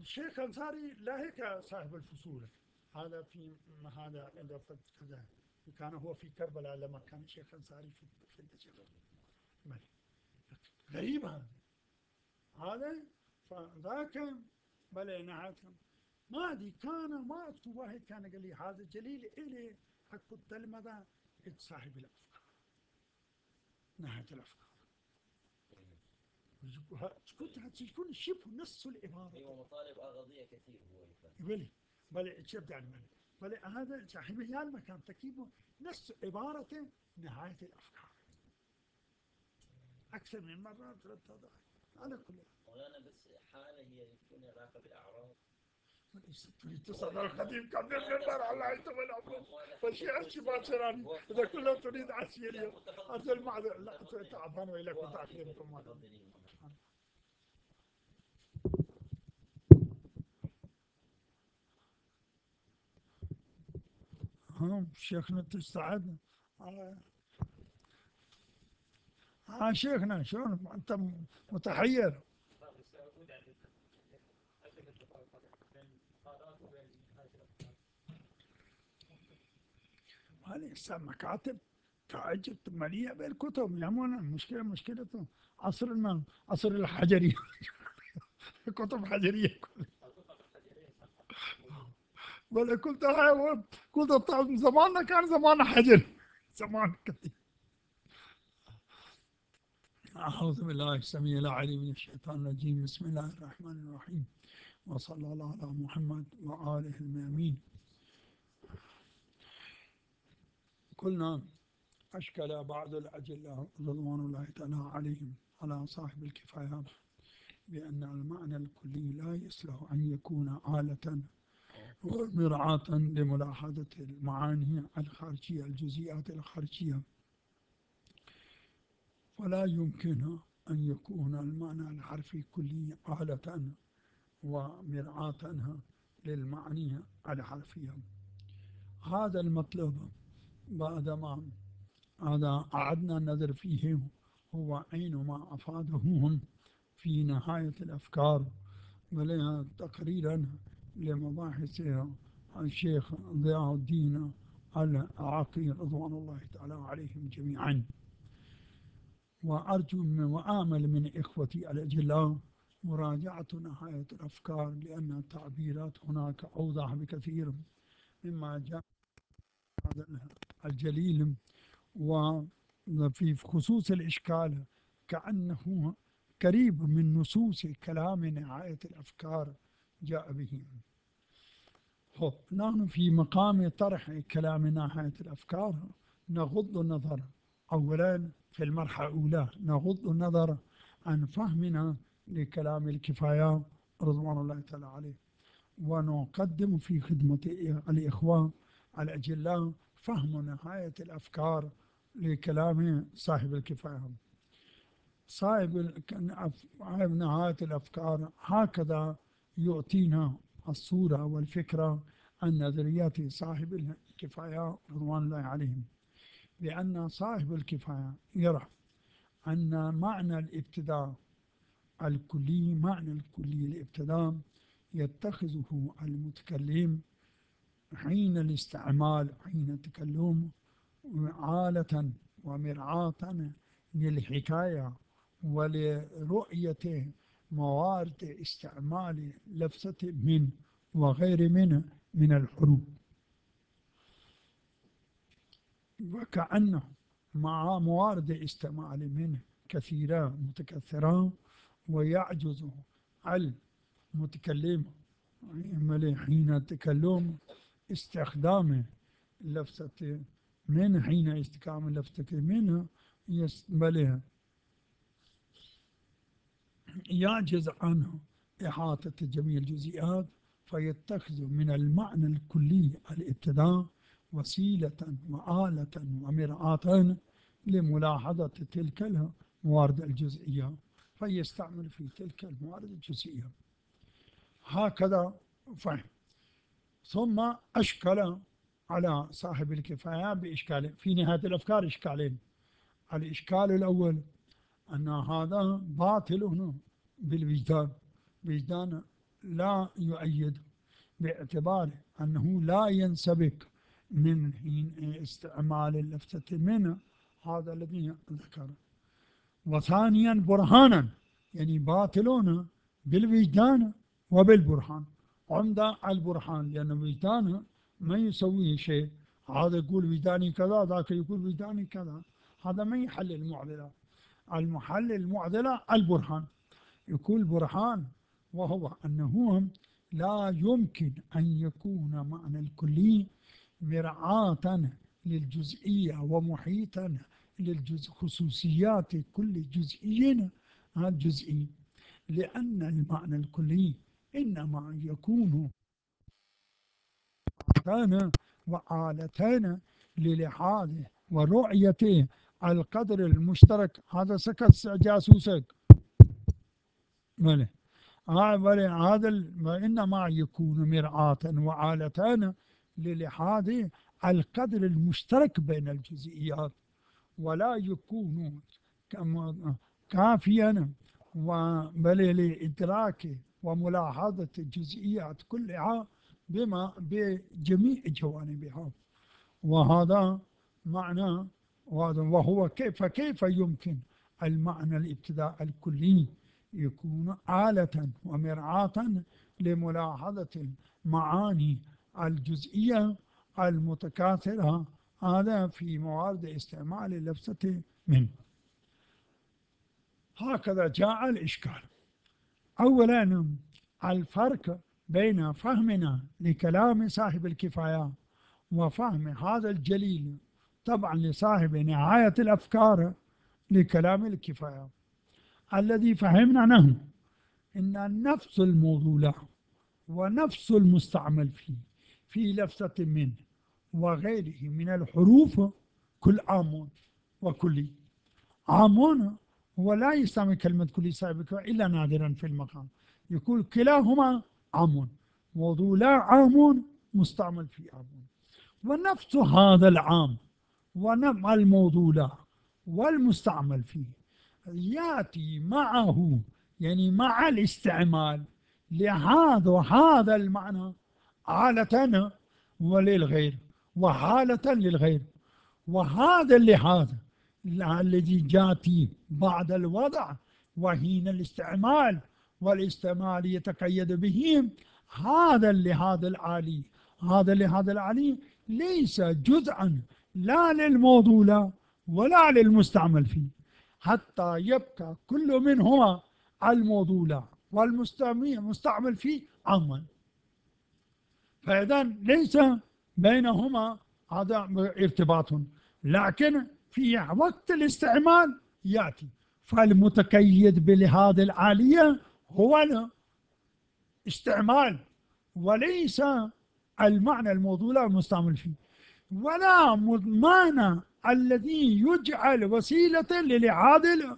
الشيخ الأنصاري لا هيك صاحب الفصول، هذا في هذا عنده كذا، كان هو في كربلاء لما كان الشيخ الأنصاري في الجبل. غريب هذا فذاك بلا نهاية ما أدري، كان ما أكتب واحد كان قال لي هذا جليل إلي أكتب تلمذة صاحب الأفكار، نهاية الأفكار كنت تكون شبه نص العبارة. ايوه مطالب اغاضيه كثير هو بلي بلي شبت عن بلي هذا صاحب المكان تكيبه نص عبارة نهاية الأفكار أكثر من مرة ثلاث أضعاف على كل. مولانا بس حالة هي يكون علاقة بالأعراض. تريد تصل القديم كان بالمنبر على عيته والعفو فالشيء الشباب سراني إذا كله تريد عسيرية هذا المعذر لا تعبان وإليك وتعلمكم هذا. شيخنا تستعد شيخنا شلون أنت متحير؟ هذه مكاتب تعجب مليئة بالكتب يعملون المشكلة مشكلته عصرنا عصر الحجرية كتب حجرية ولا كنت زماننا كان زمان حجر زمان كثير. أعوذ بالله السميع العليم من الشيطان الرجيم، بسم الله الرحمن الرحيم، وصلى الله على محمد وآله المأمين. قلنا أشكل بعض الأجلة رضوان الله تعالى عليهم على صاحب الكفاية بأن المعنى الكلي لا يصلح أن يكون آلة ومرعاة لملاحظة المعاني الخارجية الجزئيات الخارجية، فلا يمكن أن يكون المعنى الحرفي كلي آلة ومرعاة للمعاني الحرفية. هذا المطلب بعدما هذا أعدنا النظر فيه هو عين ما أفادهم في نهاية الأفكار ولها تقريرا لمباحث الشيخ ضياء الدين العقيل رضوان الله تعالى عليهم جميعا. وأرجو وآمل من إخوتي الأجلاء مراجعة نهاية الأفكار، لأن التعبيرات هناك أوضح بكثير مما جاء هذا الجليل، وفي خصوص الإشكال كأنه قريب من نصوص كلام نهاية الأفكار جاء به. نحن في مقام طرح كلام نهاية الأفكار نغض النظر أولا في المرحلة الأولى، نغض النظر عن فهمنا لكلام الكفاية رضوان الله تعالى عليه، ونقدم في خدمة الإخوة الأجلاء فهم نهاية الأفكار لكلام صاحب الكفاية. صاحب نهاية الأفكار هكذا يعطينا الصورة والفكرة عن نظريات صاحب الكفاية رضوان الله عليهم، لأن صاحب الكفاية يرى أن معنى الابتداء الكلي، معنى الكلي الابتداء يتخذه المتكلم حين الاستعمال حين التكلم آلة ومرعاة للحكاية ولرؤية موارد استعمال لفظة من وغير من الحروف، وكأنه مع موارد استعمال منه كثيرة متكثرة، ويعجز المتكلم حين التكلم استخدام لفظة من، حين استخدام لفظة منه بل يعجز عنه إحاطة جميع الجزئيات، فيتخذ من المعنى الكلي الابتداء وسيلة وآلة ومرآة لملاحظة تلك الموارد الجزئية، فيستعمل في تلك الموارد الجزئية. هكذا فهم. ثم أشكل على صاحب الكفاية بإشكال في نهاية الأفكار إشكالين. الإشكال الأول أن هذا باطل بالوجدان، وجدان لا يؤيده، باعتبار أنه لا ينسبك من حين استعمال اللفتة منه، هذا الذي ذكره. وثانيا برهانا، يعني باطلون بالوجدان وبالبرهان. عمدة البرهان، لأن وجدانه ما يسويه شيء، هذا يقول وجداني كذا، ذاك يقول وجداني كذا، هذا ما يحل المعضلة. المحل المعضلة البرهان. يقول برهان وهو أنه لا يمكن أن يكون معنى الكلي مرعاة للجزئية ومحيطا خصوصيات كل جزئي جزئي، لأن المعنى الكلي إنما يكون كان وآلتين للحاظ ورؤية القدر المشترك. هذا سكت جاسوسك هذا إنما يكون مرآة وآلتان للحاظ القدر المشترك بين الجزئيات، ولا يكون كافيا بل لإدراك وملاحظة الجزئيات كلها بجميع جوانبها. وهذا معنى، وهو كيف يمكن المعنى الابتداء الكلي يكون آلة ومرعاة لملاحظة المعاني الجزئية المتكاثرة، هذا في موارد استعمال اللفظة منه. هكذا جاء الإشكال. أولا الفرق بين فهمنا لكلام صاحب الكفاية وفهم هذا الجليل طبعا لصاحب نهاية الأفكار لكلام الكفاية، الذي فهمنا نحن إن نفس الموضوع ونفس المستعمل فيه في لفظة منه وغيره من الحروف كل عام وكلي. عام هو لا يستعمل كلمة كلي صاحب الكفاية إلا نادرا في المقام، يقول كلاهما عام، موضوع عام مستعمل في عام. ونفس هذا العام ونفع الموضوع والمستعمل فيه يأتي معه، يعني مع الاستعمال هذا المعنى حالة وللغير وحالة للغير. وهذا اللحاظ الذي جاتي بعد الوضع وحين الاستعمال، والاستعمال يتقيد به هذا اللحاظ العالي. هذا اللحاظ العالي ليس جزءا لا للموضوع ولا للمستعمل فيه، حتى يبقى كل منهما الموضوع والمستعمل فيه عاما. فإذا ليس بينهما هذا ارتباط، لكن في وقت الاستعمال يأتي. فالمتقيد بهذه الآلية هو الاستعمال وليس المعنى الموضوع المستعمل فيه، ولا معنى الذي يجعل وسيلة للإعادة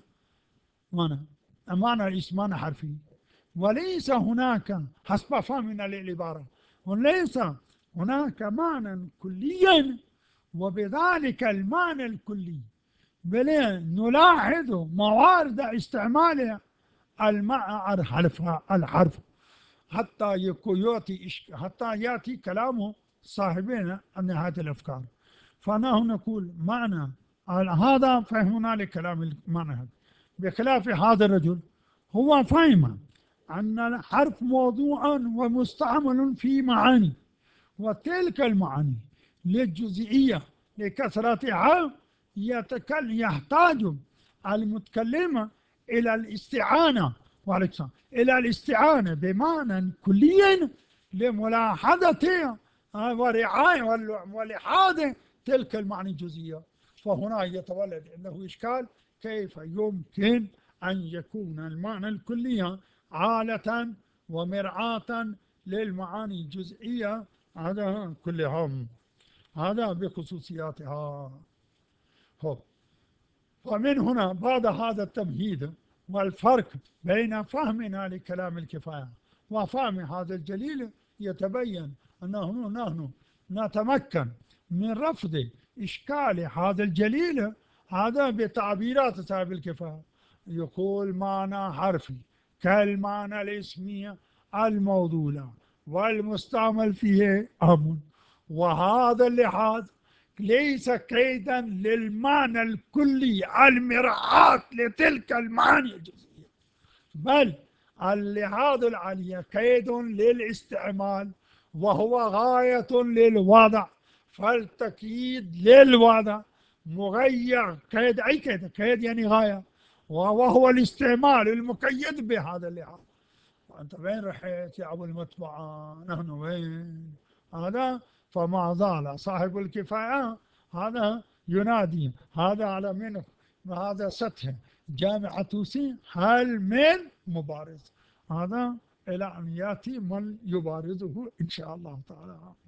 معنى الاسم حرفي. وليس هناك حسب فهمنا للعبارة وليس هناك معنى كليا، وبذلك المعنى الكلي بل نلاحظ موارد استعمال الحرف حتى يأتي كلام صاحبنا عن نهاية الأفكار. فنحن نقول معنى هذا فهمنا لكلام المعنى هذا، بخلاف هذا الرجل هو فهم أن الحرف موضوع ومستعمل في معاني، وتلك المعاني للجزئية لكثرتها يحتاج المتكلم إلى الاستعانة إلى الاستعانة بمعنى كلي لملاحظة ورعاية ولحاظ تلك المعاني الجزئية. فهنا يتولد عنده إشكال: كيف يمكن أن يكون المعنى الكلي عالة ومرعاة للمعاني الجزئية هذا كلهم، هذا بخصوصياتها. ومن هنا بعد هذا التمهيد والفرق بين فهمنا لكلام الكفاية وفهم هذا الجليل يتبين أنه نحن نتمكن من رفض إشكال هذا الجليل هذا بتعبيرات صاحب الكفاية. يقول معنى حرفي كالمعنى الاسمي الموضوع والمستعمل فيه أمر. وهذا اللحاظ ليس قيدا للمعنى الكلي المراعاة لتلك المعاني الجزئية، بل اللحاظ العالية قيد للاستعمال وهو غاية للوضع، فالتقييد للوضع مغير. قيد أي قيد؟ قيد يعني غاية، وهو الاستعمال المقيد بهذا اللحاظ. أنت وين رحت يا أبو المتبعة؟ نحن وين؟ هذا فما زال صاحب الكفاية هذا ينادي هذا على منه، وهذا سطح جامعة توسي هل من مبارز، هذا إلى أن يأتي من يبارزه إن شاء الله تعالى.